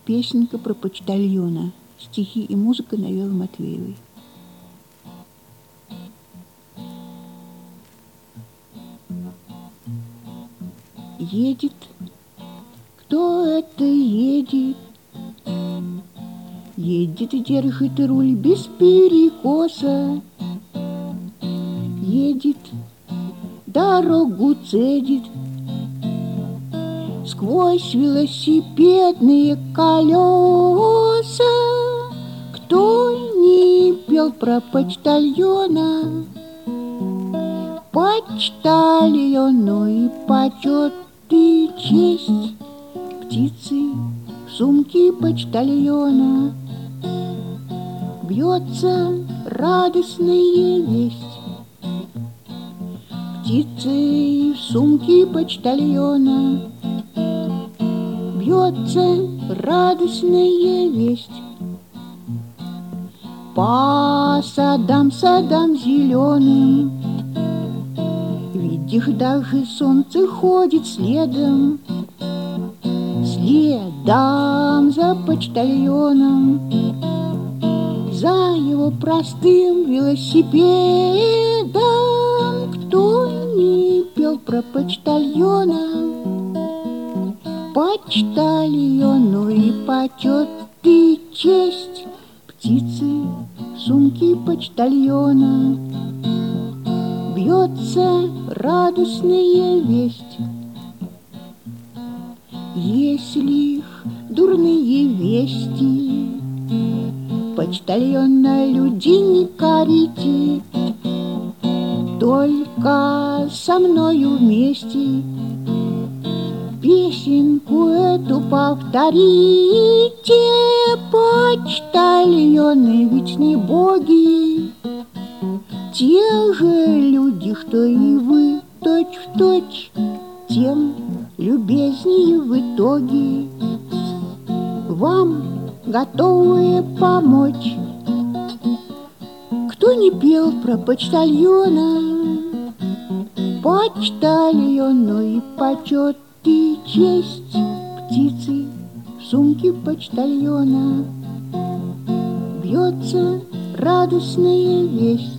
Песенка про почтальона. Стихи и музыка Навелы Матвеевой. Едет, кто это едет? Едет и держит руль без перекоса. Едет, дорогу цедит сквозь велосипедные колеса. Кто не пел про почтальона? Почтальону и почет и честь. Птицы в сумке почтальона бьется радостная весть. Птицы в сумке почтальона бьется радостная весть. По садам зеленым, видишь, даже солнце ходит следом. Следом за почтальоном, за его простым велосипедом. Кто не пел про почтальона? Почтальону и почет и честь. Птицы в сумке почтальона бьется радостная весть. Если их дурные вести, почтальона людей не корите, только со мною вместе песенку эту повторите. Почтальоны ведь не боги, те же люди, что и вы, точь-в-точь, тем любезнее в итоге, вам готовые помочь. Кто не пел про почтальона? Почтальону и почет и честь. Птицы в сумке почтальона бьется радостная весть.